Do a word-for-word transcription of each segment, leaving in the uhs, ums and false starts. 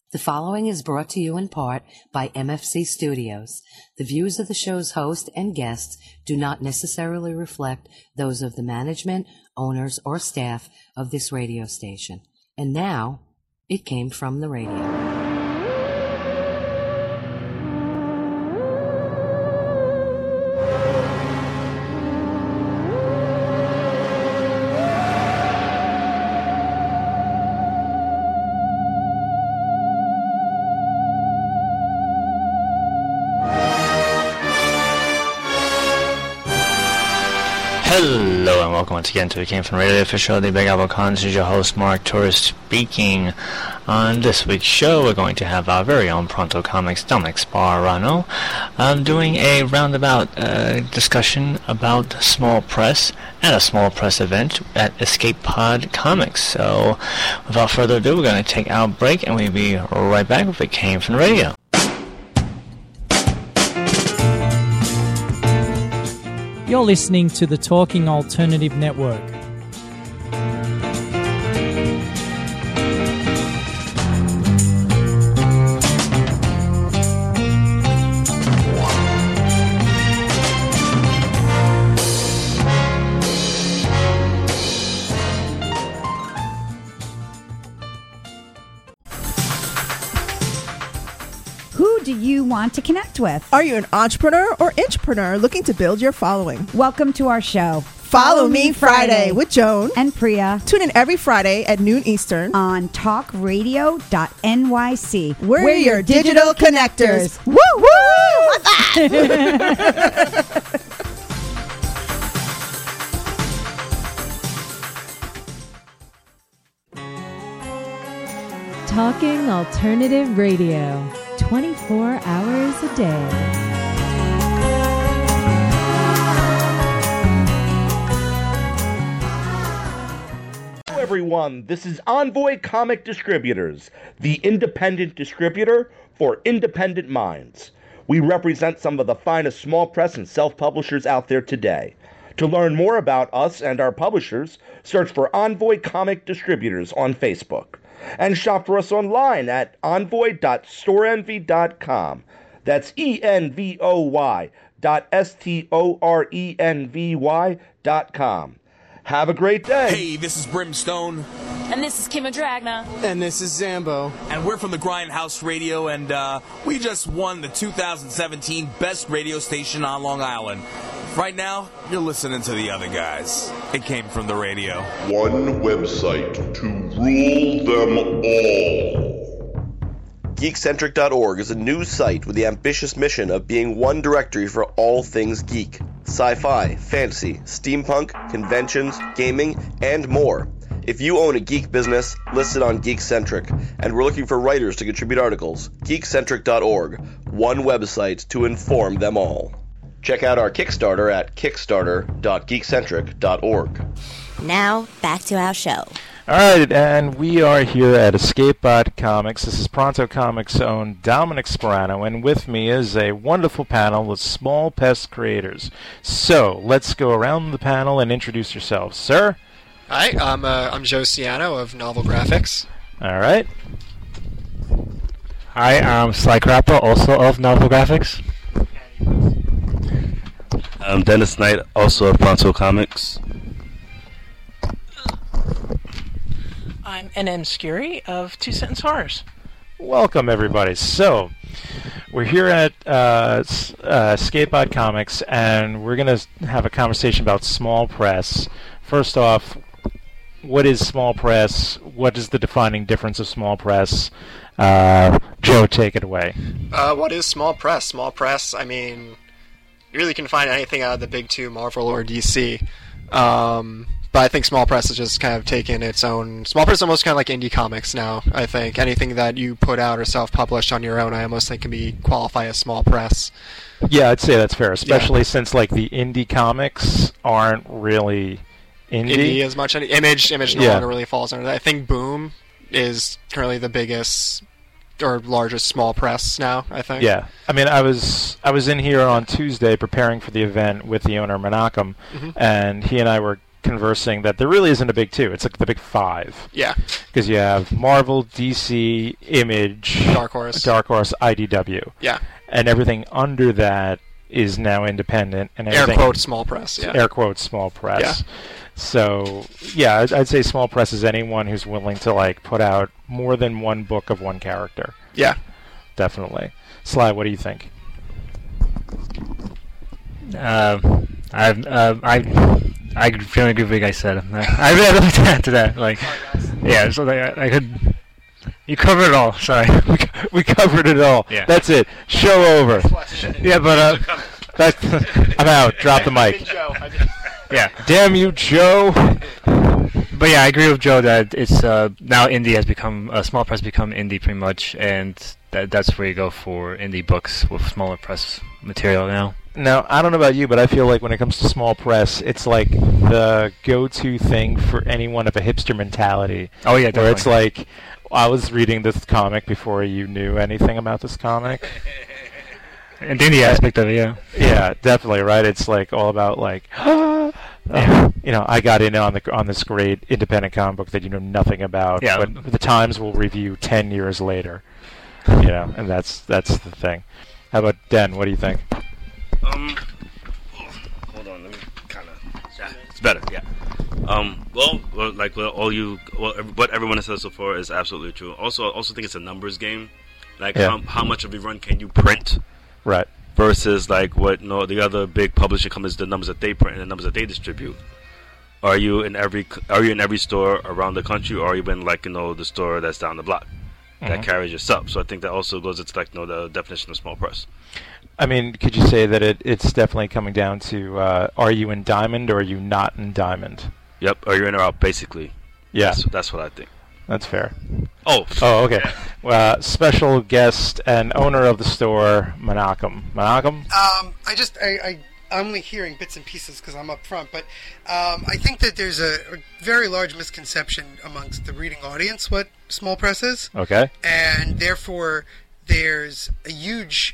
The following is brought to you in part by M F C Studios. The views of the show's host and guests do not necessarily reflect those of the management, owners, or staff of this radio station. And now, it came from the radio. Hello and welcome once again to the Came From Radio official, the Big Apple Con. This is your host, Mark Torres, speaking. On this week's show, we're going to have our very own Pronto Comics, Dominic Sparano, um, doing a roundabout uh, discussion about small press at a small press event at Escape Pod Comics. So, without further ado, we're going to take our break and we'll be right back with It Came From Radio. You're listening to the Talking Alternative Network. Who do you want to connect with? Are you an entrepreneur or intrapreneur looking to build your following? Welcome to our show. Follow, Follow Me Friday, Friday with Joan and Priya. Tune in every Friday at noon Eastern on talk radio dot N Y C. We're, We're your digital, digital connectors. connectors. Woo woo! Talking Alternative Radio, twenty-four hours a day. Hello everyone, this is Envoy Comic Distributors, the independent distributor for independent minds. We represent some of the finest small press and self-publishers out there today. To learn more about us and our publishers, search for Envoy Comic Distributors on Facebook. And shop for us online at envoy dot store envy dot com. That's E N V O Y dot S T O R E N V Y dot com. Have a great day. Hey, this is Brimstone. And this is Kim Dragna. And this is Zambo. And we're from the Grindhouse Radio, and uh, we just won the two thousand seventeen Best Radio Station on Long Island. Right now, you're listening to the other guys. It came from the radio. One website to rule them all. Geek Centric dot org is a news site with the ambitious mission of being one directory for all things geek. Sci-fi, fantasy, steampunk, conventions, gaming, and more. If you own a geek business, list it on Geekcentric, and we're looking for writers to contribute articles. Geek Centric dot org, one website to inform them all. Check out our Kickstarter at kickstarter dot geekcentric dot org. Now, back to our show. Alright, and we are here at Escape Pod Comics. This is Pronto Comics' own Dominic Sparano, and with me is a wonderful panel of small pest creators. So, let's go around the panel and introduce yourselves. Sir? Hi, I'm, uh, I'm Joe Ciano of Novel Graphics. Alright. Hi, I'm Sly Crapper, also of Novel Graphics. I'm Dennis Knight, also of Pronto Comics. I'm N M Scurry of Two Sentence Horrors. Welcome, everybody. So, we're here at uh, uh, Escape Pod Comics, and we're going to have a conversation about small press. First off, what is small press? What is the defining difference of small press? Uh, Joe, take it away. Uh, what is small press? Small press, I mean, you really can find anything out of the big two, Marvel or D C. Um, but I think small press has just kind of taken its own... Small press is almost kind of like indie comics now, I think. Anything that you put out or self-publish on your own, I almost think can be qualified as small press. Yeah, I'd say that's fair, especially yeah. since like the indie comics aren't really indie. Indie as much. Image, Image no yeah. longer really falls under that. I think Boom is currently the biggest or largest small press now, I think. Yeah. I mean, I was I was in here on Tuesday preparing for the event with the owner, Menachem, mm-hmm. and he and I were conversing that there really isn't a big two. It's like the big five. Yeah. Because you have Marvel, D C, Image, Dark Horse, Dark Horse, I D W. Yeah. And everything under that is now independent. And air everything, quote small press. Yeah. Air quote small press. Yeah. So yeah, I'd, I'd say small press is anyone who's willing to like put out more than one book of one character. Yeah. Definitely. Sly, what do you think? Uh, I uh, I I really agree with what you guys said. I really have nothing to add to that. Like, yeah, so like, I, I could. You covered it all. Sorry, we, we covered it all. Yeah. That's it. Show over. Yeah, but uh, that's, I'm out. Drop the mic. Yeah. Damn you, Joe. But yeah, I agree with Joe that it's uh, now indie has become uh, small press become indie pretty much, and that that's where you go for indie books with smaller press material now. Now, I don't know about you, but I feel like when it comes to small press, it's like the go-to thing for anyone of a hipster mentality. Oh yeah, definitely. Where it's like, I was reading this comic before you knew anything about this comic. And the indie aspect of it, yeah. Yeah, definitely, right? It's like all about like, uh, you know, I got in on the on this great independent comic book that you know nothing about, yeah. but the Times will review ten years later. You know, and that's that's the thing. How about Den? What do you think? Um, hold on, let me kind of. Yeah, it's better. Yeah. Um. Well, well like well, all you, well, what everyone has said so far is absolutely true. Also, I also think it's a numbers game. Like Yeah. how, how much of a run can you print? Right. Versus like what no the other big publishing companies, the numbers that they print and the numbers that they distribute. Are you in every Are you in every store around the country, or are you in like you know the store that's down the block that Mhm. carries your stuff? So I think that also goes into like you know the definition of small press. I mean, could you say that it, it's definitely coming down to uh, are you in Diamond or are you not in Diamond? Yep. Are you in or out? Basically. Yeah. That's, that's what I think. That's fair. Oh. Oh, okay. Uh, special guest and owner of the store, Menachem. Menachem? Um, I just, I, I, I'm only hearing bits and pieces because I'm up front, but um, I think that there's a, a very large misconception amongst the reading audience what small press is. Okay. And therefore, there's a huge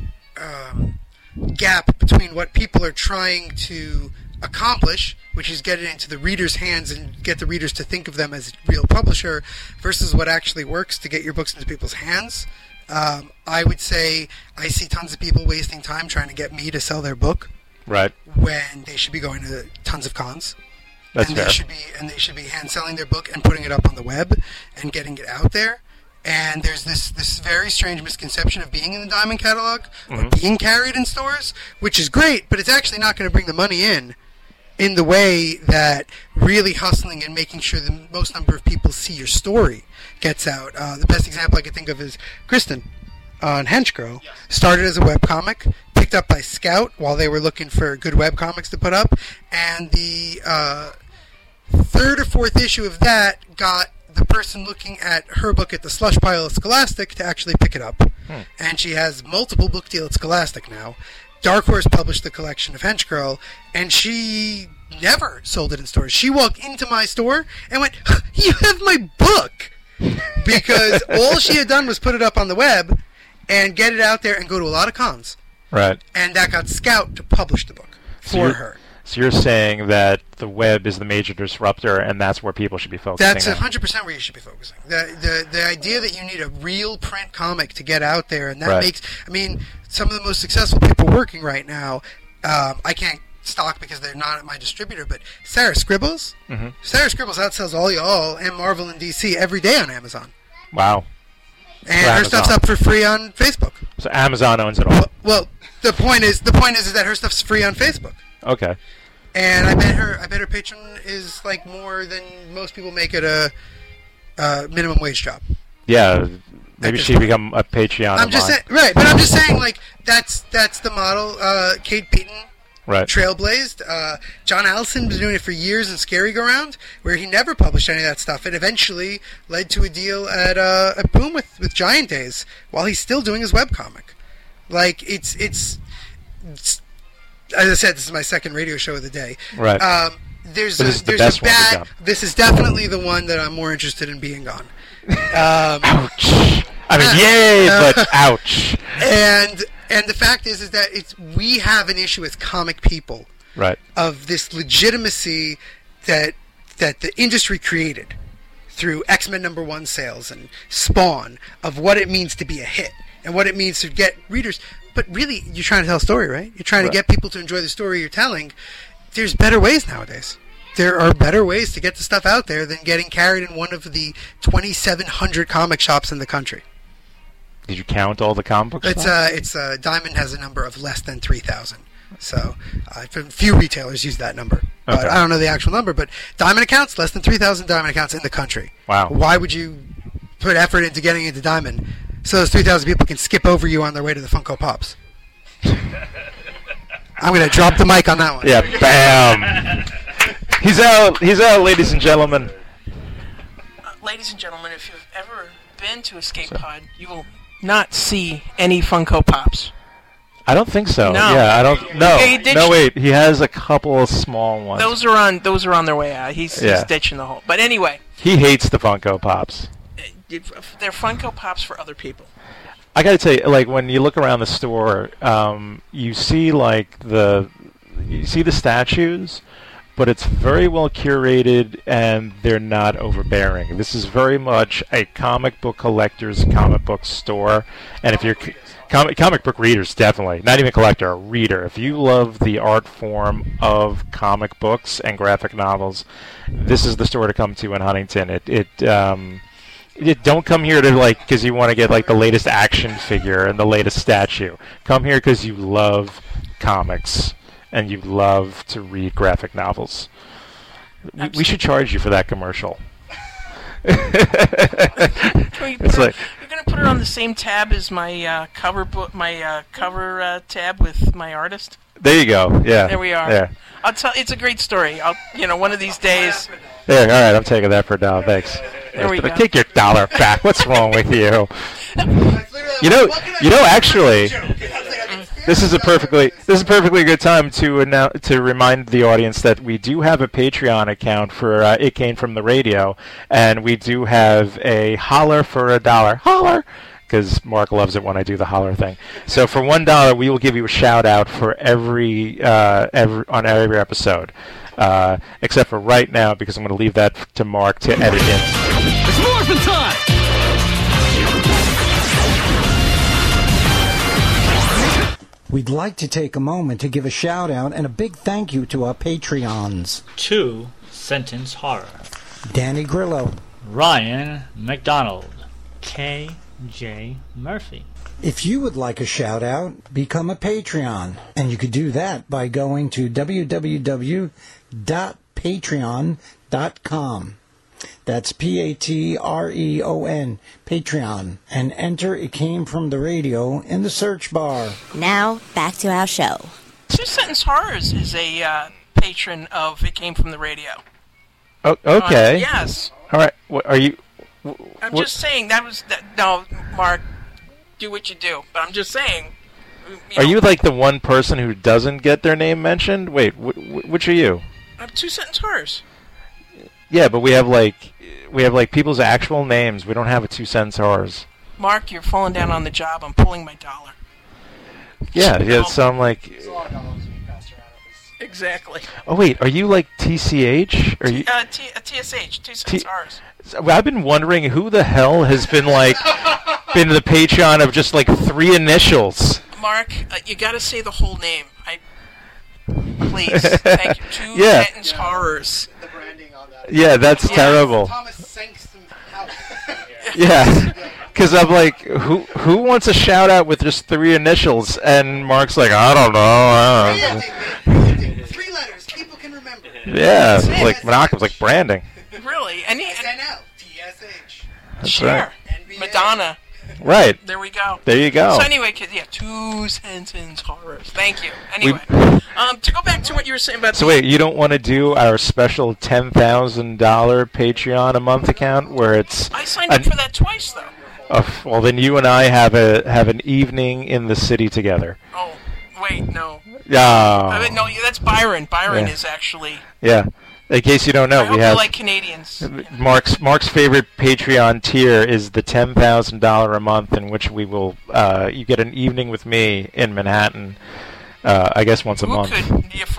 um, gap between what people are trying to accomplish, which is get it into the reader's hands and get the readers to think of them as a real publisher, versus what actually works to get your books into people's hands. Um, I would say I see tons of people wasting time trying to get me to sell their book, Right. when they should be going to tons of cons. That's and fair. They should be, and they should be hand selling their book and putting it up on the web and getting it out there. And there's this, this very strange misconception of being in the Diamond catalog or Mhm. being carried in stores, which is great, but it's actually not going to bring the money in in the way that really hustling and making sure the most number of people see your story gets out. Uh, the best example I could think of is Kristen on Hench Girl. Started as a webcomic, picked up by Scout while they were looking for good webcomics to put up, and the uh, third or fourth issue of that got the person looking at her book at the slush pile of Scholastic to actually pick it up. Hmm. And she has multiple book deals at Scholastic now. Dark Horse published the collection of Hench Girl, and she never sold it in stores. She walked into my store and went, "You have my book!" Because all she had done was put it up on the web and get it out there and go to a lot of cons. Right. And that got Scout to publish the book So for you're- her. So you're saying that the web is the major disruptor, and that's where people should be focusing That's on. one hundred percent where you should be focusing. The, the the idea that you need a real print comic to get out there, and that Right. makes, I mean, some of the most successful people working right now, um, I can't stock because they're not at my distributor, but Sarah Scribbles, Mhm. Sarah Scribbles outsells all y'all and Marvel and D C every day on Amazon. Wow. And So her stuff's Amazon. up for free on Facebook. So Amazon owns it all. Well, the point is, the point is, is that her stuff's free on Facebook. Okay. And I bet her, I bet her patron is like more than most people make at a uh, minimum wage job. Yeah. Maybe this she point. become a Patreon. I'm just of saying, mine. right? But I'm just saying, like that's that's the model. Uh, Kate Beaton Right. trailblazed. Uh, John Allison was doing it for years in Scary Go Round, where he never published any of that stuff. It eventually led to a deal at uh, at Boom with, with Giant Days, while he's still doing his webcomic. Like it's it's. it's as I said, this is my second radio show of the day. Right. Um, there's But a, this is the there's best a one we've bad. done. This is definitely the one that I'm more interested in being on. Um, ouch. I mean, yay, but ouch. And and the fact is, is that it's we have an issue with comic people Right. of this legitimacy that that the industry created through X-Men number one sales and Spawn of what it means to be a hit and what it means to get readers. But really, you're trying to tell a story, right? You're trying right. to get people to enjoy the story you're telling. There's better ways nowadays. There are better ways to get the stuff out there than getting carried in one of the twenty-seven hundred comic shops in the country. Did you count all the comic books? It's uh, it's uh, Diamond has a number of less than three thousand. So, uh, few retailers use that number. But okay. I don't know the actual number, but Diamond accounts, less than three thousand Diamond accounts in the country. Wow. Why would you put effort into getting into Diamond so those three thousand people can skip over you on their way to the Funko Pops? I'm going to drop the mic on that one. Yeah, bam. He's out, he's out, ladies and gentlemen. Uh, ladies and gentlemen, if you've ever been to Escape Pod, you will not see any Funko Pops. I don't think so. No. Yeah, I don't. No, Okay, no. Wait, he has a couple of small ones. Those are on. Those are on their way out. He's, Yeah. he's ditching the whole. But anyway, He hates the Funko Pops. they're Funko Pops for other people. I gotta tell you, like when you look around the store, um, you see like the, you see the statues, but it's very well curated and they're not overbearing. This is very much a comic book collector's comic book store, and if you're c- comic comic book readers, definitely not even collector, a reader. If you love the art form of comic books and graphic novels, this is the store to come to in Huntington. It it. Um, You don't come here to like because you want to get like the latest action figure and the latest statue. Come here because you love comics and you love to read graphic novels. We, we should charge you for that commercial. Can we put It's her- like- you're gonna put it on the same tab as my uh, cover book, my uh, cover uh, tab with my artist. There you go. Yeah. There we are. Yeah. I'll tell. It's a great story. I'll, you know, one of these days. There. All right. I'm taking that for a dollar. Thanks. There we go. Take your dollar back. What's wrong with you? You know. You know. Actually, this is a perfectly. This is a perfectly good time to announce, to remind the audience that we do have a Patreon account for uh, It Came From the Radio, and we do have a holler for a dollar. Holler. Because Mark loves it when I do the holler thing. So for one dollar, we will give you a shout out for every uh, every on every episode, uh, except for right now because I'm going to leave that to Mark to edit in. It's morphin' time! We'd like to take a moment to give a shout out and a big thank you to our Patreons. Two Sentence Horror. Danny Grillo. Ryan McDonald. K. J. Murphy. If you would like a shout out, become a Patreon. And you could do that by going to w w w dot patreon dot com. That's P A T R E O N, Patreon. And enter It Came From the Radio in the search bar. Now, back to our show. Two Sentence Horrors is a uh, patron of It Came From the Radio. Oh, okay. Uh, yes. All right. What, are you? I'm what? just saying that was that. No, Mark, do what you do. But I'm just saying. You Are know, you like the one person who doesn't get their name mentioned? Wait, wh- wh- which are you? I'm Two Sentence Horrors. Yeah, but we have like we have like people's actual names. We don't have a two cents horrors. Mark, you're falling down on the job. I'm pulling my dollar. Yeah, yeah. So I'm like. Exactly. Oh wait, are you like T C H? Are you? Uh, T- uh, T S H, Two Cents Horrors. So I've been wondering who the hell has been like been the Patreon of just like three initials. Mark, uh, you got to say the whole name. I please, thank you. Two Yeah. Sentence Horrors. Yeah, that's Yeah. terrible. Yeah, because I'm like, who who wants a shout out with just three initials? And Mark's like, I don't know. I don't know. Three letters, people can remember. Yeah, it's like Monoca's like branding. Really? Any, S N L, T S H. That's sure. right. Madonna. Right. There we go. There you go. So anyway, kids, yeah, Two Sentence Horrors. Thank you. Anyway, um, to go back to what you were saying about. So the, wait, you don't want to do our special ten thousand dollar Patreon a month account where it's? I signed up an- for that twice, though. Oh, well, then you and I have a have an evening in the city together. Oh, wait, no. Oh. I mean, no, that's Byron. Byron Yeah. is actually. Yeah. In case you don't know, I we hope have you like Canadians. Mark's Mark's favorite Patreon tier is the ten thousand dollar a month, in which we will uh, you get an evening with me in Manhattan. Uh, I guess once a Who month. could? Yeah, forever.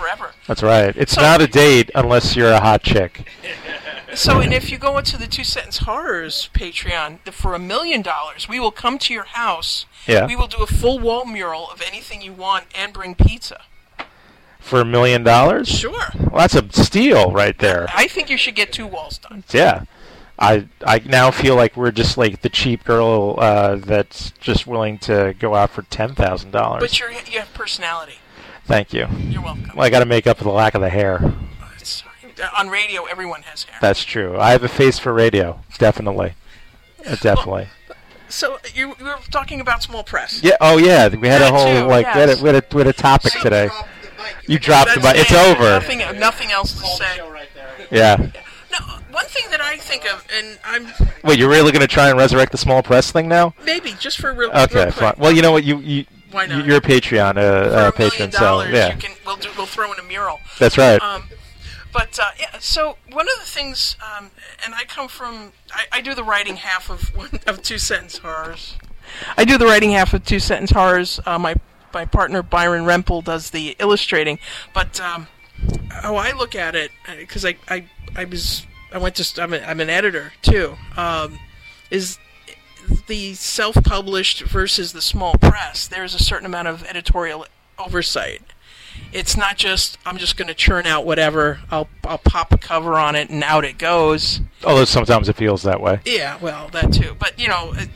That's right. It's So- not a date unless you're a hot chick. So, and if you go into the Two Sentence Horrors Patreon, the- for a million dollars, we will come to your house. Yeah. We will do a full wall mural of anything you want and bring pizza. For a million dollars? Sure. Well, that's a steal right there. I think you should get two walls done. Yeah. I I now feel like we're just like the cheap girl uh, that's just willing to go out for ten thousand dollars. But you're, you have personality. Thank you. You're welcome. Well, I got to make up for the lack of the hair. It's, on radio, everyone has hair. That's true. I have a face for radio. Definitely. Uh, definitely. So you, you were talking about small press. Yeah. Oh, yeah. We had a That whole too, like we, had a, yes. we, had a, we had a topic today. You dropped the That's mic. It's it. over. Nothing, nothing else to say. Yeah. One thing that I think of, and I'm Wait, you're really going to try and resurrect the small press thing now? maybe just for real. Okay, real fine. quick. Well, you know what? You you Why not? you're a Patreon uh, uh, patron, so dollars, yeah. you can, we'll, do, we'll throw in a mural. That's right. Um, but uh, yeah, so one of the things, um, and I come from, I, I do the writing half of one of Two Sentence Horrors. I do the writing half of Two Sentence Horrors. Uh, my my partner Byron Rempel does the illustrating. But um, how I look at it, because I, I I was I went to st- I'm, a, I'm an editor too. Um, is the self-published versus the small press? There's a certain amount of editorial oversight. It's not just I'm just going to churn out whatever. I'll I'll pop a cover on it and out it goes. Although sometimes it feels that way. Yeah, well, that too. But you know, uh,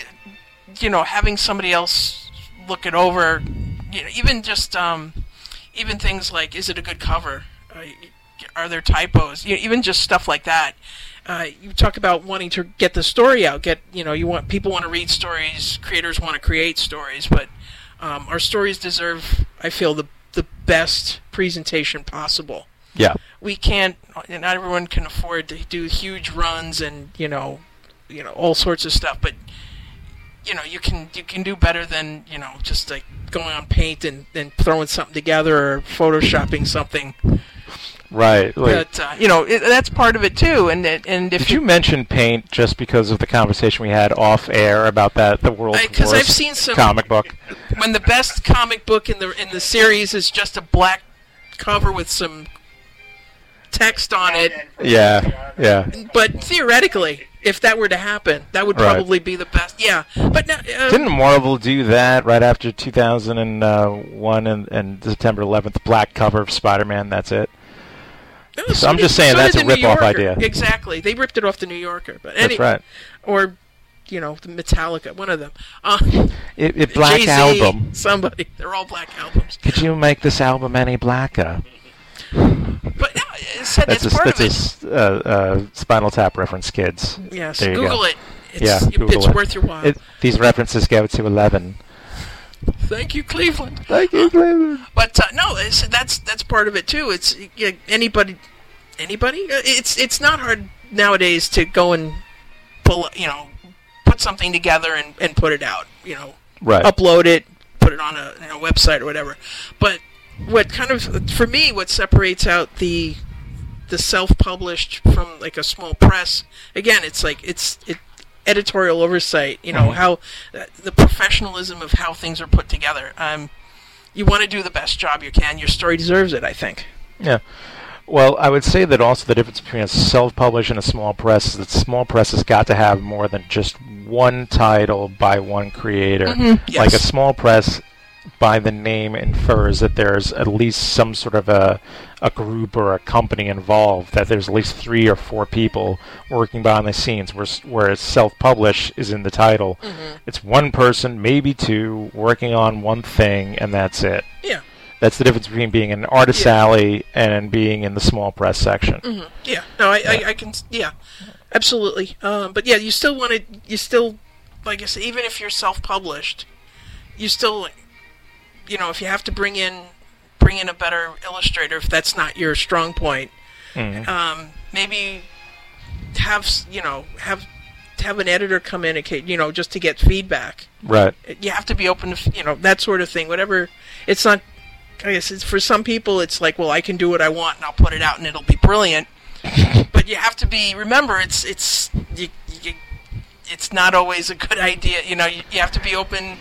you know, having somebody else look it over, you know, even just um, even things like, is it a good cover? Uh, are there typos? You know, even just stuff like that. Uh, you talk about wanting to get the story out. Get you know, you want people want to read stories. Creators want to create stories, but um, our stories deserve, I feel, the the best presentation possible. Yeah. We can't. Not everyone can afford to do huge runs and you know, you know all sorts of stuff. But you know, you can you can do better than you know just like going on Paint and, and throwing something together or photoshopping something. Right. Like, But uh, you know it, that's part of it too. And it- and if did you mention Paint just because of the conversation we had off air about that the world's Because worst I've seen some comic book? when the best comic book in the in the series is just a black cover with some text on it. Yeah. Yeah. But theoretically, if that were to happen, that would Right. probably be the best. Yeah, but now, uh, Didn't Marvel do that right after two thousand one and, and September eleventh? Black cover of Spider-Man. That's it. no, So I'm did- just saying so that's did a the New rip-off Yorker. idea. Exactly, they ripped it off the New Yorker. But That's any, right. Or, you know, the Metallica, one of them. Uh, It, it Black Jay-Z, Album. Somebody, they're all black albums. Could you make this album any blacker? But no, it said That's that's a, part that's of a it. s- uh, uh, Spinal Tap reference, kids. Yes, There you Google go. it. It's, yeah, it- Google it's it. worth your while. It, these references go to eleven. Thank you, Cleveland. Thank you, Cleveland. But uh, no, it's, that's that's part of it too. It's yeah, anybody, anybody. Uh, It's it's not hard nowadays to go and pull, you know, put something together and, and put it out. You know, Right. upload it, put it on a, you know, website or whatever. But what kind of for me, what separates out the the self-published from like a small press? Again, it's like it's it. editorial oversight, you know, Mhm. how uh, the professionalism of how things are put together. Um, you want to do the best job you can. Your story deserves it, I think. Yeah. Well, I would say that also the difference between a self-published and a small press is that small press has got to have more than just one title by one creator. Mhm, yes. Like a small press, by the name, infers that there's at least some sort of a a group or a company involved, that there's at least three or four people working behind the scenes, whereas, whereas self-publish is in the title. Mhm. It's one person, maybe two, working on one thing, and that's it. Yeah. That's the difference between being in Artist Yeah. Alley and being in the small press section. hmm Yeah. No, I, I, I can. Yeah, absolutely. Um, but yeah, you still want to. You still, like I said, even if you're self-published, you still, you know, if you have to bring in, bring in a better illustrator, if that's not your strong point, Mhm. um, maybe have s- you know have have an editor come in, and ca- you know, just to get feedback. Right. You have to be open to f- you know that sort of thing. Whatever. It's not. I guess it's, for some people, it's like, well, I can do what I want and I'll put it out and it'll be brilliant. But you have to be. Remember, it's it's you, you, it's not always a good idea. You know, you, you have to be open.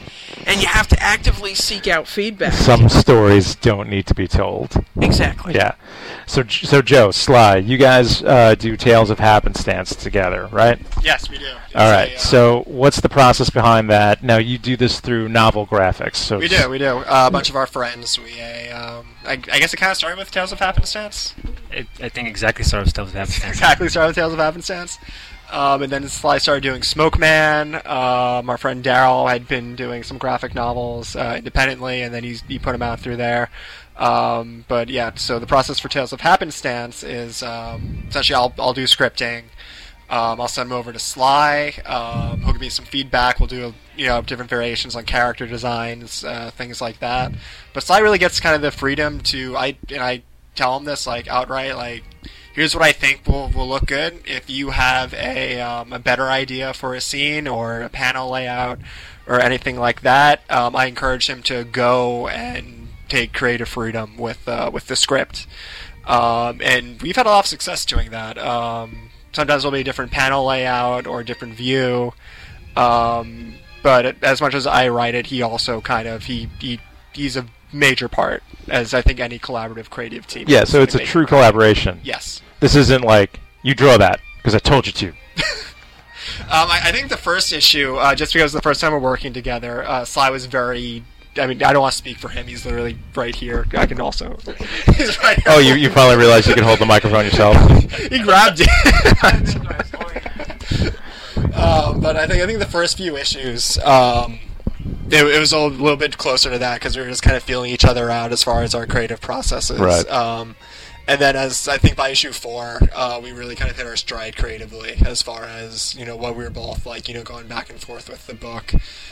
and you have to actively seek out feedback. Some stories don't need to be told. Exactly. Yeah. So, so Joe, Sly, you guys uh, do Tales of Happenstance together, right? Yes, we do. All right. A, uh, so, what's the process behind that? Now, you do this through Novel Graphics. So we do. We do. Uh, a bunch of our friends. We, uh, um, I, I guess it kind of started with Tales of Happenstance. It, I think exactly started with Tales of Happenstance. exactly started with Tales of Happenstance. Um, and then Sly started doing Smoke Man. Um, our friend Daryl had been doing some graphic novels uh, independently, and then he, he put them out through there. Um, but yeah, so the process for Tales of Happenstance is um, essentially I'll, I'll do scripting. Um, I'll send them over to Sly. Um, he'll give me some feedback. We'll do you know different variations on character designs, uh, things like that. But Sly really gets kind of the freedom to I and I tell him this like outright like. Here's what I think will will look good. If you have a um, a better idea for a scene or a panel layout or anything like that, um, I encourage him to go and take creative freedom with uh, with the script. Um, and we've had a lot of success doing that. Um, sometimes it'll be a different panel layout or a different view. Um, but it, as much as I write it, he also kind of he, he he's a major part, as I think any collaborative creative team. Yeah, so it's a true collaboration. Yes. This isn't like, you draw that, because I told you to. um, I, I think the first issue, uh, just because the first time we're working together, uh, Sly was very... I mean, I don't want to speak for him. He's literally right here. I can also... He's right here. Oh, you, you finally realized you could hold the microphone yourself? He grabbed it. um, but I think I think the first few issues... Um, It, it was a little bit closer to that because we were just kind of feeling each other out as far as our creative processes. Right. Um, and then, as I think by issue four, uh, we really kind of hit our stride creatively as far as you know what we were both like, you know, going back and forth with the book.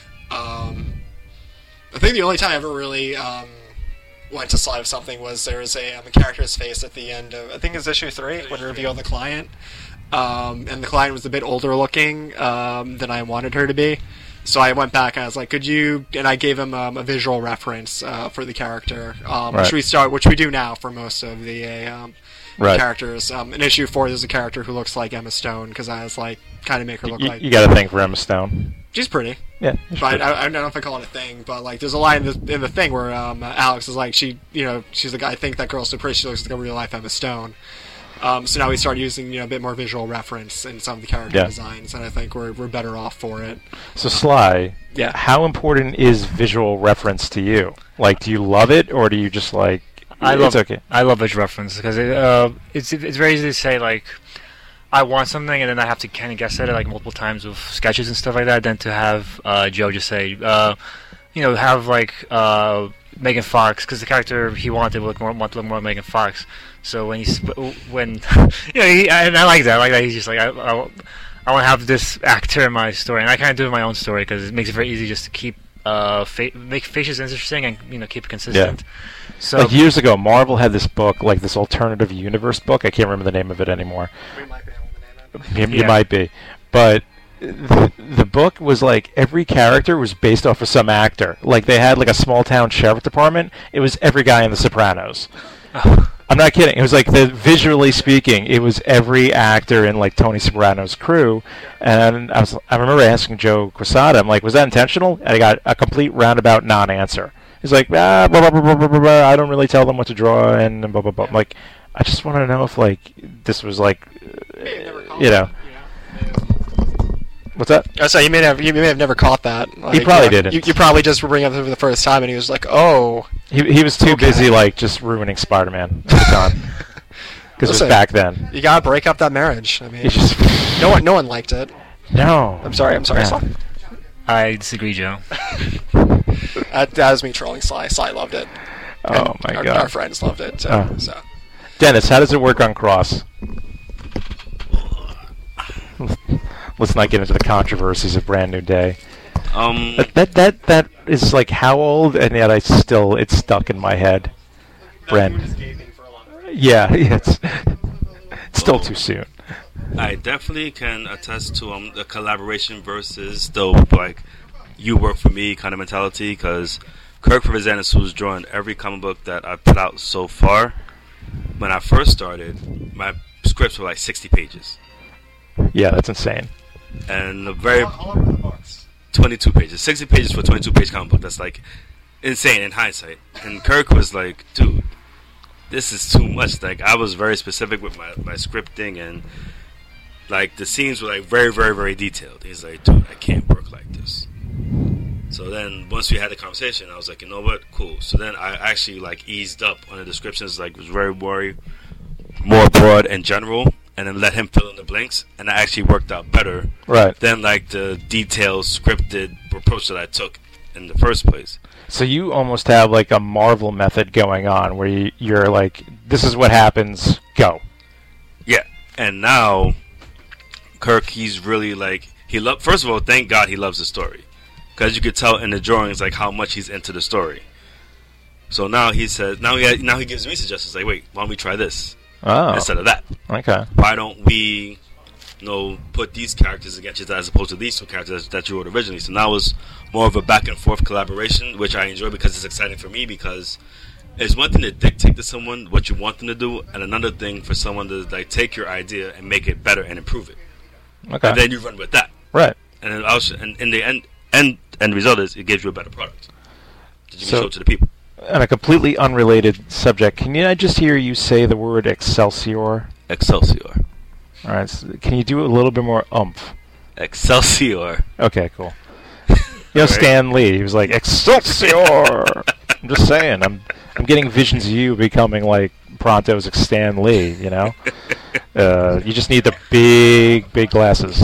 Um, I think the only time I ever really um, went to Sly with something was there was a, um, a character's face at the end of I think it was issue three when we revealed the client, um, and the client was a bit older looking um, than I wanted her to be. So I went back and I was like, "Could you?" And I gave him um, a visual reference uh, for the character, um, right. which we start, which we do now for most of the uh, um, right. characters. Um, in issue four, there's a character who looks like Emma Stone because I was like, kind of make her look you, like. You got a thing for Emma Stone. She's pretty. Yeah. But I, I don't know if I call it a thing, but like, there's a line in the, in the thing where um, Alex is like, she, you know, she's like, I think that girl's so pretty, she looks like a real life Emma Stone. Um, so now we start using you know a bit more visual reference in some of the character yeah. designs, and I think we're we're better off for it. So Sly, yeah. how important is visual reference to you? Like, do you love it, or do you just like? I it's love okay. I love visual reference because it, uh, it's it's very easy to say like I want something, and then I have to kind of guess at it like multiple times with sketches and stuff like that. Than to have uh, Joe just say, uh, you know, have like uh, Megan Fox because the character he wanted would look more want to look more like Megan Fox. So when he's when you know, he, and I like that. I like that he's just like I, I, I want to have this actor in my story, and I kind of do it in my own story because it makes it very easy just to keep uh fa- make faces interesting and you know keep it consistent. Yeah. So like years ago, Marvel had this book, like this alternative universe book. I can't remember the name of it anymore. We might be able to name it. You, you Yeah. might be, but the, the book was like every character was based off of some actor. Like they had like a small town sheriff department. It was every guy in The Sopranos. I'm not kidding. It was like the visually speaking, it was every actor in like Tony Soprano's crew, and I was I remember asking Joe Quesada, I'm like, was that intentional? And I got a complete roundabout non-answer. He's like, ah, blah, blah, blah, blah, blah, blah. I don't really tell them what to draw and blah blah blah. I'm like, I just want to know if like this was like, uh, you know. What's that? Oh, so you may have you may have never caught that. Like, he probably you know, didn't. You, you probably just were bringing it up for the first time, and he was like, "Oh." He he was too okay. busy like just ruining Spider-Man at the time because it was back then. You gotta break up that marriage. I mean, just no one no one liked it. No. I'm sorry. I'm sorry. Yeah. Sly. I disagree, Joe. that, that was me trolling Sly. Sly loved it. Oh and my our, god. Our friends loved it. Too, oh. So. Dennis, how does it work on Cross? Let's not get into the controversies of Brand New Day. Um, that, that that that is like how old, and yet I still it's stuck in my head. Brand. Yeah, yeah, it's it's still too soon. I definitely can attest to um the collaboration versus the like you work for me kind of mentality because Kirk Verzanis, who's drawn every comic book that I've put out so far, when I first started, my scripts were like sixty pages. Yeah, that's insane. And the very twenty-two pages, sixty pages for a twenty-two page comic book. That's like insane in hindsight. And Kirk was like, dude, this is too much. Like, I was very specific with my, my scripting, and like the scenes were like very, very, very detailed. He's like, dude, I can't work like this. So then once we had the conversation, I was like, you know what, cool. So then I actually like eased up on the descriptions, like was very worried, more broad and general, and then let him fill in the blanks, and that actually worked out better Right. than like the detailed scripted approach that I took in the first place. So you almost have like a Marvel method going on, where you, you're like, this is what happens, go. Yeah, and now Kirk, he's really like, he lo- first of all, thank God he loves the story, because you could tell in the drawings like how much he's into the story. So now he says, now he now he gives me suggestions like, wait, why don't we try this Oh. instead of that? Okay. Why don't we, you know, put these characters against you as opposed to these two characters that you wrote originally? So now it's more of a back and forth collaboration, which I enjoy because it's exciting for me, because it's one thing to dictate to someone what you want them to do, and another thing for someone to like take your idea and make it better and improve it. Okay. And then you run with that. Right. And then also, and in the end, end end result is it gives you a better product that you can So- show to the people. On a completely unrelated subject, can you I just hear you say the word Excelsior? Excelsior. All right. So can you do a little bit more oomph? Excelsior. Okay, cool. You know, All right. Stan Lee, he was like, Excelsior! I'm just saying, I'm I'm getting visions of you becoming like Pronto's Stan Lee, you know? Uh, you just need the big, big glasses.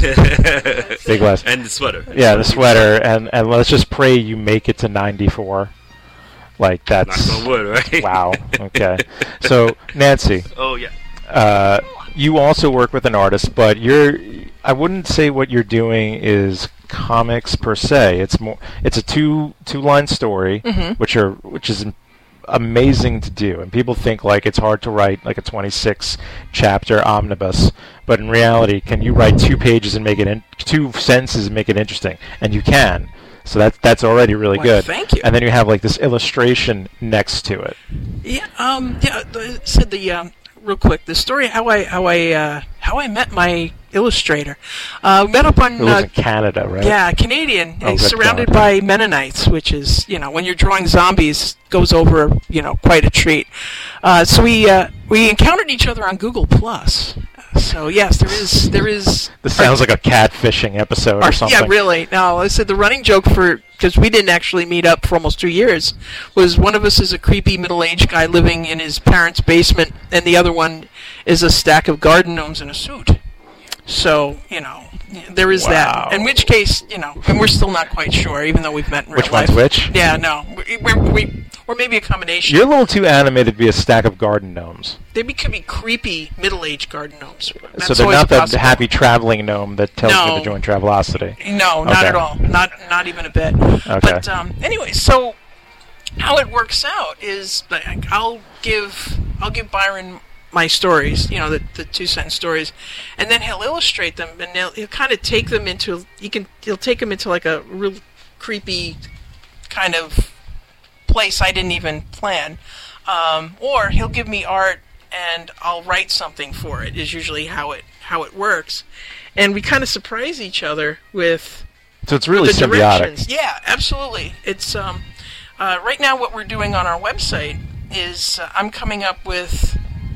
Big glasses. And the sweater. Yeah, the sweater, and, and let's just pray you make it to ninety-four. Like, that's... Knock on wood, right? Wow, okay. So, Nancy. Oh, yeah. Uh, you also work with an artist, but you're... I wouldn't say what you're doing is comics per se. It's more. It's a two two line story, Mhm. which are which is amazing to do. And people think like it's hard to write like a twenty-six chapter omnibus, but in reality, can you write two pages and make it in two sentences and make it interesting? And you can. So that's that's already really Why, good. thank you. And then you have like this illustration next to it. Yeah, um, yeah. The, said the um, real quick the story how I how I uh, how I met my illustrator. Uh, met up on It was uh, in Canada, right? yeah, Canadian. Oh, He's good surrounded God. by Mennonites, which is you know when you're drawing zombies goes over you know quite a treat. Uh, so we uh, we encountered each other on Google Plus. So yes, there is there is. This sounds like a catfishing episode or something. Yeah, really. No, I said the running joke for because we didn't actually meet up for almost two years was one of us is a creepy middle-aged guy living in his parents' basement, and the other one is a stack of garden gnomes in a suit. So you know there is Wow. that. In which case, you know, and we're still not quite sure, even though we've met in real Which life. one's which? Yeah, no, we, we, we or maybe a combination. You're a little too animated to be a stack of garden gnomes. They be, could be creepy middle-aged garden gnomes. That's so they're always not the possible. happy traveling gnome that tells No. you to join Travelocity. No, not Okay. at all. Not not even a bit. Okay. But um, anyway, so how it works out is like I'll give I'll give Byron my stories, you know, the, the two sentence stories, and then he'll illustrate them, and he'll, he'll kind of take them into he can he'll take them into like a real creepy kind of place I didn't even plan, um, or he'll give me art and I'll write something for it. Is usually how it how it works, and we kind of surprise each other with. So it's really the symbiotic. directions. Yeah, absolutely. It's um, uh, right now what we're doing on our website is uh, I'm coming up with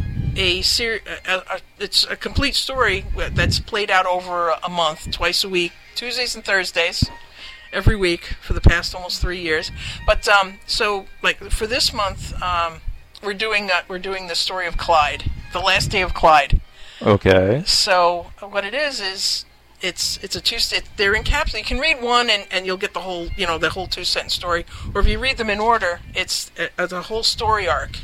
a ser- a, a, a, it's a complete story that's played out over a month, twice a week, Tuesdays and Thursdays, every week for the past almost three years. But um, so like for this month, um, we're doing uh, we're doing the story of Clyde, the last day of Clyde. Okay. So uh, what it is is it's it's a two it, they're encapsulated. You can read one and, and you'll get the whole you know the whole two sentence story, or if you read them in order, it's a, a whole story arc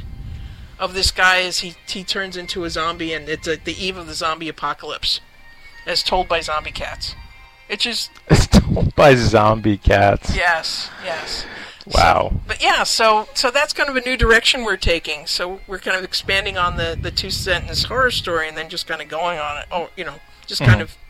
of this guy as he he turns into a zombie, and it's at the eve of the zombie apocalypse, as told by zombie cats. It's just It's told by zombie cats. yes, yes. Wow. But yeah, so so that's kind of a new direction we're taking. So we're kind of expanding on the, the two sentence horror story, and then just kind of going on it. Oh, you know, just kind Mhm. of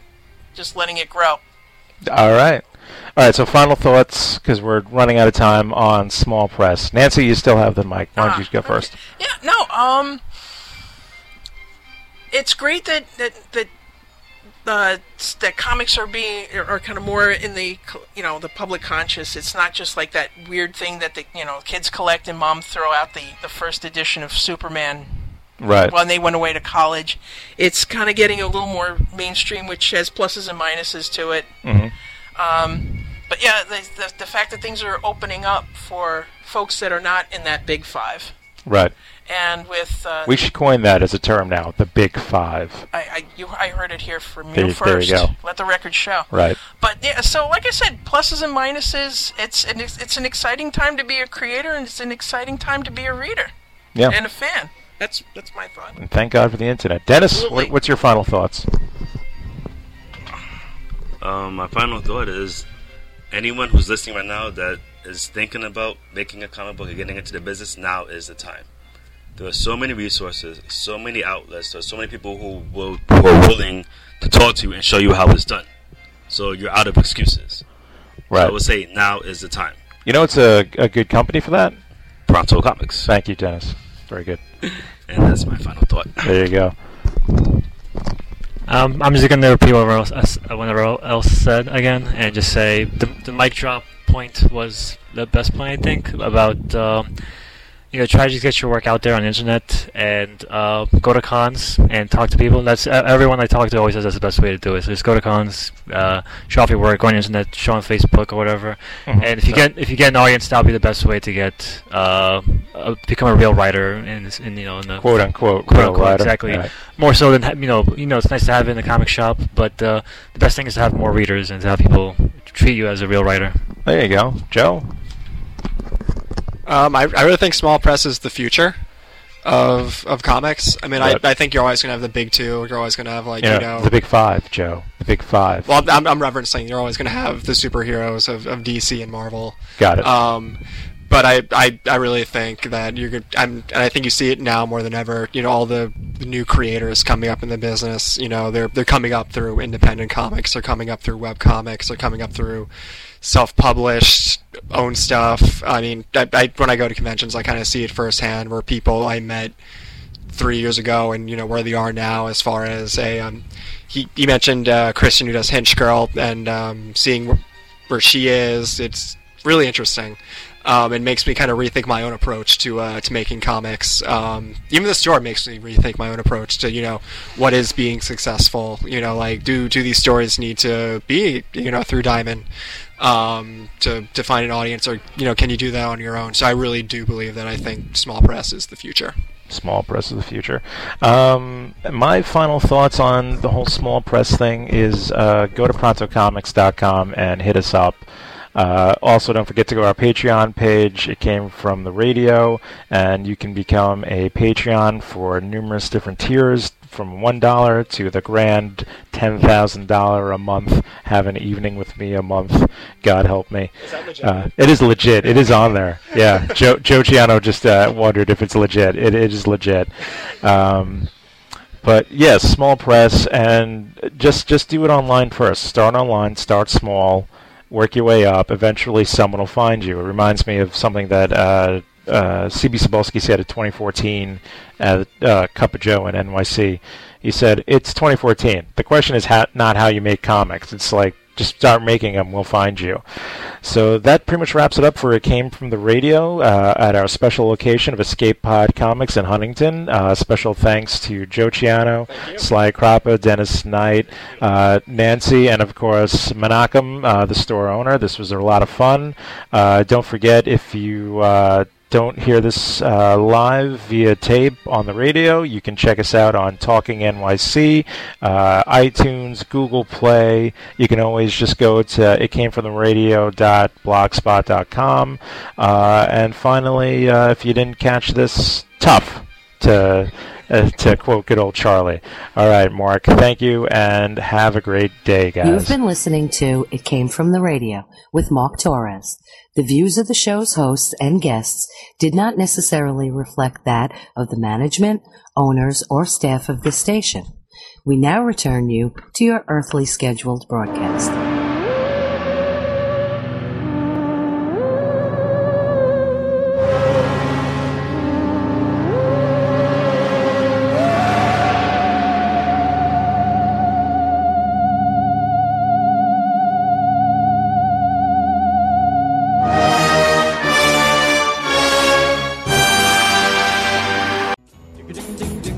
just letting it grow. All right. All right, so final thoughts, because we're running out of time on Small Press. Nancy, you still have the mic. Why don't you go first? Yeah, no, um, it's great that that that uh, that comics are being are kind of more in the you know the public conscious. It's not just like that weird thing that the you know kids collect and mom throw out the, the first edition of Superman right when they went away to college. It's kind of getting a little more mainstream, which has pluses and minuses to it. Mm-hmm. Um, but yeah, the, the the fact that things are opening up for folks that are not in that big five. Right. And with uh, we should coin that as a term now, the Big Five. I I, you, I heard it here from you there, first. There you go. Let the record show. Right. But yeah, so like I said, pluses and minuses. It's an it's an exciting time to be a creator, and it's an exciting time to be a reader. Yeah. And a fan. That's that's my thought. And thank God for the internet. Dennis, what, what's your final thoughts? Um, my final thought is, anyone who's listening right now that is thinking about making a comic book or getting into the business, now is the time. There are so many resources, so many outlets, there are so many people who, will, who are willing to talk to you and show you how it's done. So you're out of excuses. Right. So I would say now is the time. You know, it's a, a good company for that? Pronto Comics. Thank you, Dennis. Very good. And that's my final thought. There you go. Um, I'm just going to repeat what else, what else said again and just say the, the mic drop point was the best point, I think, about... Uh, You know, try to just get your work out there on the internet and uh, go to cons and talk to people. That's uh, everyone I talk to always says that's the best way to do it. So just go to cons, uh, show off your work, go on the internet, show on Facebook or whatever. Mm-hmm. And if you get if you get an audience, that'll be the best way to get uh, uh, become a real writer in, this, in you know in the quote unquote quote real unquote writer. Exactly. Right. More so than you know you know it's nice to have it in the comic shop, but uh, the best thing is to have more readers and to have people treat you as a real writer. There you go, Joe. Um, I, I really think small press is the future of of comics. I mean, Right. I, I think you're always going to have the big two. You're always going to have, like, Yeah, you know... the Big Five, Joe. The Big Five. Well, I'm, I'm referencing you're always going to have the superheroes of, of D C and Marvel. Got it. Um, but I, I, I really think that you're good. I'm, and I think you see it now more than ever. You know, all the, the new creators coming up in the business. You know, they're they're coming up through independent comics. They're coming up through web comics. They're coming up through self-published, own stuff. I mean, I, I, when I go to conventions, I kind of see it firsthand. Where people I met three years ago, and you know where they are now, as far as a um, he he mentioned uh, Kristen, who does Hinch Girl, and um, seeing wh- where she is. It's really interesting. Um, it makes me kind of rethink my own approach to uh, to making comics. Um, even the store makes me rethink my own approach to, you know, what is being successful. You know, like do do these stories need to be, you know, through Diamond um, to to find an audience, or you know, can you do that on your own? So I really do believe that I think small press is the future. Small press of the future. Um, my final thoughts on the whole small press thing is uh, go to pronto comics dot com and hit us up. Uh, also, don't forget to go to our Patreon page. It came from the radio, and you can become a Patreon for numerous different tiers, from one dollar to the grand ten thousand dollars a month. Have an evening with me a month. God help me. Is that legit? Uh, it is legit. It is on there. Yeah. Joe, Joe Ciano just uh, wondered if it's legit. It, it is legit. Um, but yes, small press, and just just do it online first. Start online. Start small. Work your way up. Eventually, someone will find you. It reminds me of something that uh, uh, C B Cebulski said in twenty fourteen at uh, Cup of Joe in N Y C. He said, "It's twenty fourteen. The question is ha- not how you make comics. It's like, just start making them. We'll find you." So that pretty much wraps it up for It Came From the Radio uh, at our special location of Escape Pod Comics in Huntington. Uh, special thanks to Joe Ciano, Sly Croppa, Dennis Knight, uh, Nancy, and of course Menachem, uh, the store owner. This was a lot of fun. Uh, don't forget, if you uh, don't hear this uh, live via tape on the radio, you can check us out on Talking N Y C, uh, iTunes, Google Play. You can always just go to it came from the radio dot blogspot dot com. Uh, and finally, uh, if you didn't catch this, tough to uh, to quote good old Charlie. All right, Mark, thank you, and have a great day, guys. You've been listening to It Came From the Radio with Mark Torres. The views of the show's hosts and guests did not necessarily reflect that of the management, owners, or staff of this station. We now return you to your earthly scheduled broadcast.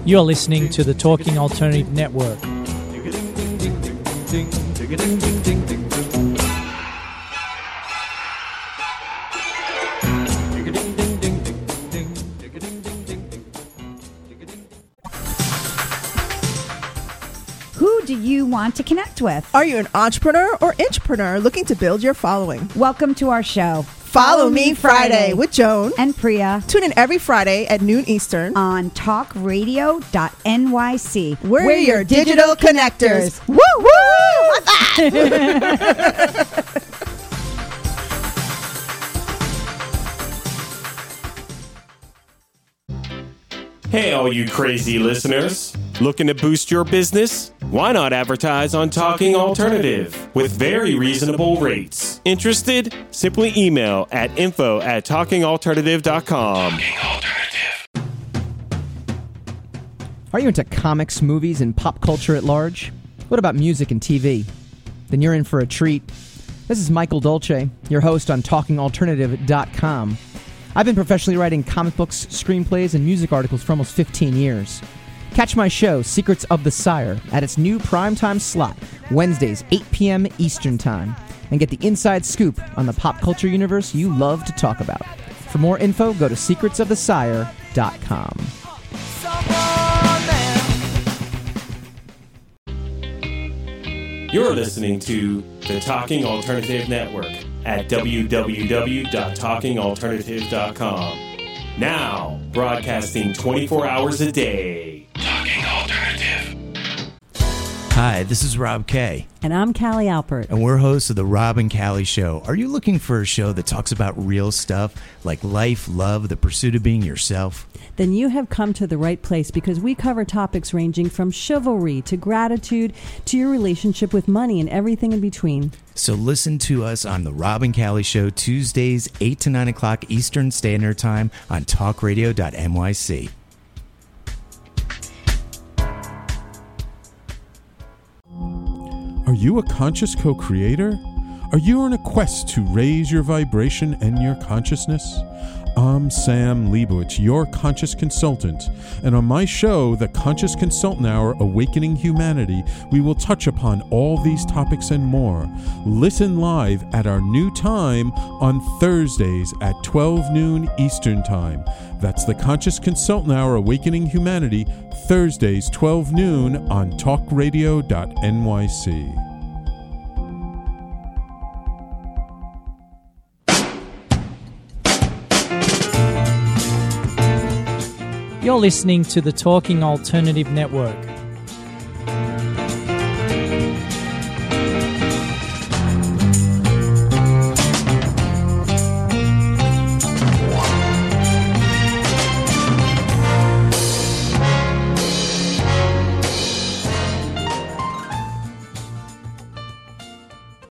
You're listening to the Talking Alternative Network. Who do you want to connect with? Are you an entrepreneur or intrapreneur looking to build your following? Welcome to our show. Follow Me Friday with Joan and Priya. Tune in every Friday at noon Eastern on talk radio dot N Y C. We're, We're your digital, digital connectors. connectors. Woo woo! Hey, all you crazy listeners. Looking to boost your business? Why not advertise on Talking Alternative with very reasonable rates? Interested? Simply email at info at talking alternative dot com. Are you into comics, movies, and pop culture at large? What about music and T V? Then you're in for a treat. This is Michael Dolce, your host on talking alternative dot com. I've been professionally writing comic books, screenplays, and music articles for almost fifteen years. Catch my show, Secrets of the Sire, at its new primetime slot, Wednesdays, eight p.m. Eastern Time, and get the inside scoop on the pop culture universe you love to talk about. For more info, go to secrets of the sire dot com. You're listening to the Talking Alternative Network at w w w dot talking alternative dot com. Now, broadcasting twenty-four hours a day. Talking Alternative. Hi, this is Rob Kay. And I'm Callie Alpert. And we're hosts of The Rob and Callie Show. Are you looking for a show that talks about real stuff like life, love, the pursuit of being yourself? Then you have come to the right place, because we cover topics ranging from chivalry to gratitude to your relationship with money and everything in between. So listen to us on The Rob and Callie Show, Tuesdays, eight to nine o'clock Eastern Standard Time on talk radio dot N Y C. Are you a conscious co-creator? Are you on a quest to raise your vibration and your consciousness? I'm Sam Leibowitz, your conscious consultant, and on my show, The Conscious Consultant Hour, Awakening Humanity, we will touch upon all these topics and more. Listen live at our new time on Thursdays at twelve noon Eastern Time. That's The Conscious Consultant Hour, Awakening Humanity, Thursdays, twelve noon on talk radio dot N Y C. You're listening to the Talking Alternative Network.